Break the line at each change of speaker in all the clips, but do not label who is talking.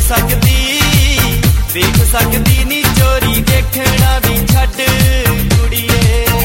सकदी नी चोरी देखना भी छड्ड कुड़िए।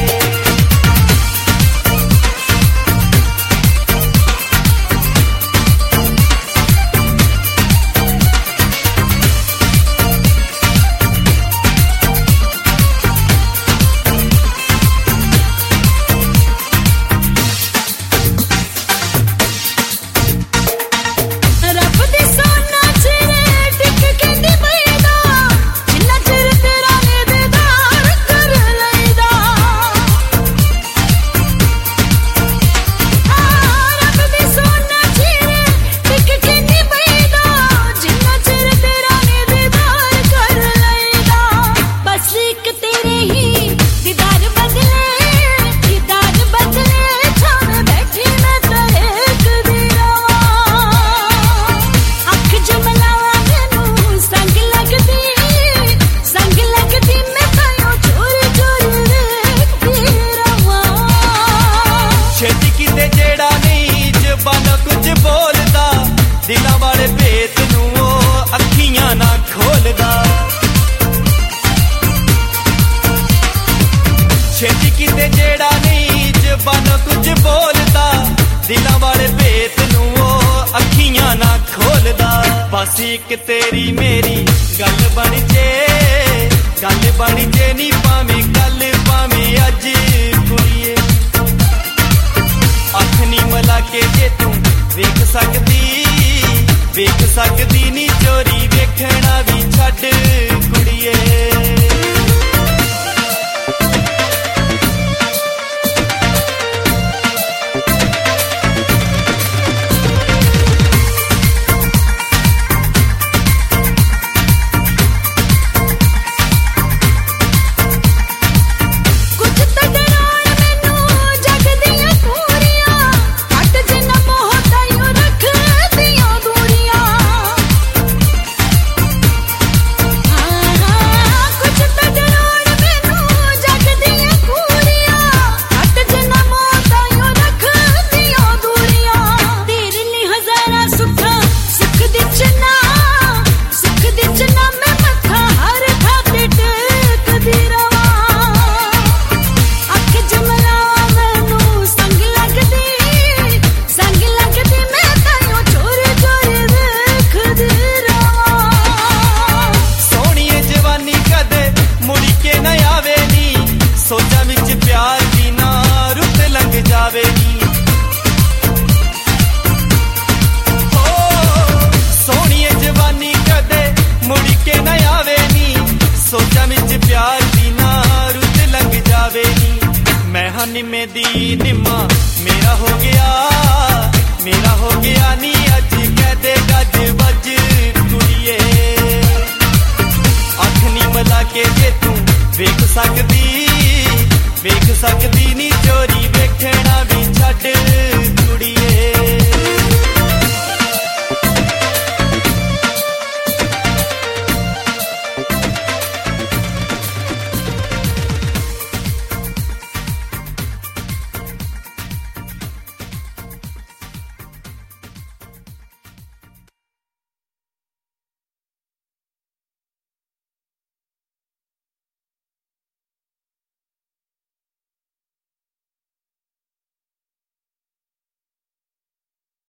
दिलां वाले भेत नूं अखियां ना खोलदा, छेती किते जेड़ा नहीं जबाना कुछ बोलदा। दिलां वाले भेत नूं अखियां ना खोलदा। बस एक तेरी मेरी गल बन जे नी भावें गल भावें अज कुड़िए। अख नी मला के जे तू वेख सकदी नी चोरी देखना भी छड्ड कुड़िए। सोचा विच प्यार दी ना रुत लंघ जावे नी, सोहणीए जवानी कदे मुड़ के न आवे नी। सोचा विच प्यार दी ना रुत लंघ जावे नी। मैं हां निम्मे दी निम्मा मेरा हो गया नी अज कह देगा